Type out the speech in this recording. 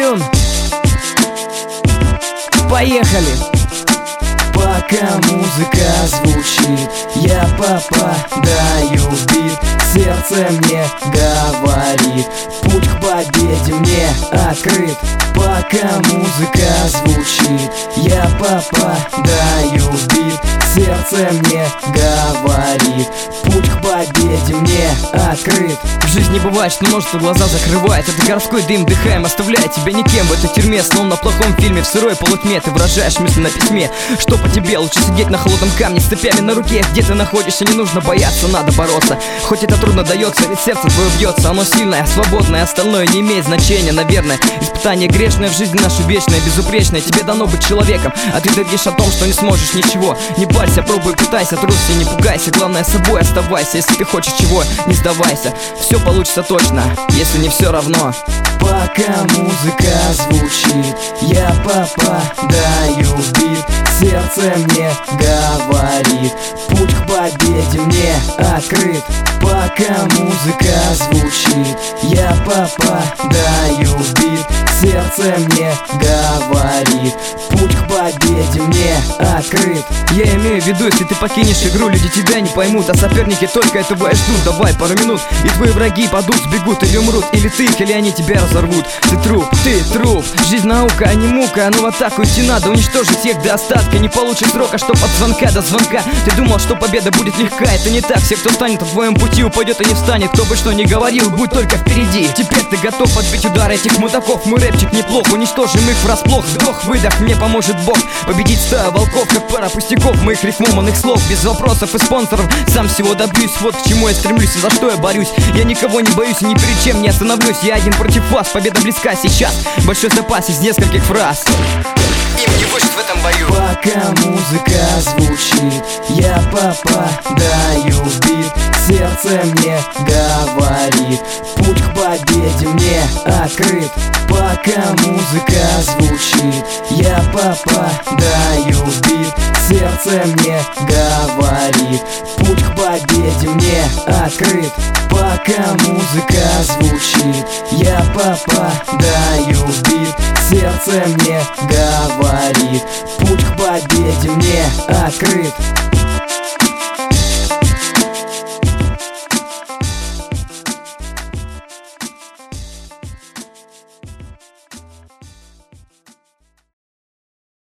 Салюн. Поехали! Пока музыка звучит, я попадаю в бит. Сердце мне говорит, путь к победе мне открыт. Пока музыка звучит, я попадаю в бит. Сердце мне говорит, путь к победе мне открыт. В жизни бывает, что множество глаза закрывает. Это городской дым, дыхаем, оставляя тебя никем в этой тюрьме. Словно на плохом фильме, в сырой полутьме ты выражаешь мысли на письме. Что по тебе? Лучше сидеть на холодном камне с цепями на руке. Где ты находишься, не нужно бояться, надо бороться. Хоть это трудно дается, ведь сердце твое бьется. Оно сильное, свободное, остальное не имеет значения, наверное. Испытание грешное в жизни наша вечная, безупречная. Тебе дано быть человеком, а ты твердишь о том, что не сможешь ничего. Не парься, пробуй, пытайся, трусся, не пугайся. Главное, собой оставайся, если ты хочешь чего, не сдавайся. Все получится точно, если не все равно. Пока музыка звучит, я попадаю в бит. Сердце мне говорит, путь к победе мне открыт. Пока музыка звучит, я попадаю в бит. Сердце мне говорит, путь к победе мне открыт. Я имею в виду, если ты покинешь игру, люди тебя не поймут, а соперники только этого и ждут. Давай пару минут, и твои враги падут, сбегут или умрут. Или ты их, или они тебя разорвут. Ты труп, жизнь наука, а не мука. Но в атаку идти надо, уничтожить всех до остатка. Не получишь срока, чтоб от звонка до звонка. Ты думал, что победа будет легка, это не так. Все, кто станет на твоем пути, упадет и не встанет. Кто бы что ни говорил, будь только впереди. Теперь ты готов отбить удар этих мудаков. Мой рэпчик неплох, уничтожим их врасплох. Вдох, выдох, мне поможет Бог победить стаю волков, как пара пустяков. Моих рифмованных слов, без вопросов и спонсоров. Сам всего добьюсь, вот к чему я стремлюсь и за что я борюсь. Я никого не боюсь и ни перед чем не остановлюсь. Я один против вас, победа близка сейчас. Большой запас из нескольких фраз. Им не выжить в этом бою. Пока музыка звучит, я попадаю в бит. Сердце мне говорит, путь к победе мне открыт. Пока музыка звучит, я попадаю в бит. Сердце мне говорит, путь к победе мне открыт. Пока музыка звучит, я попадаю в бит. Сердце мне говорит, путь к победе мне открыт.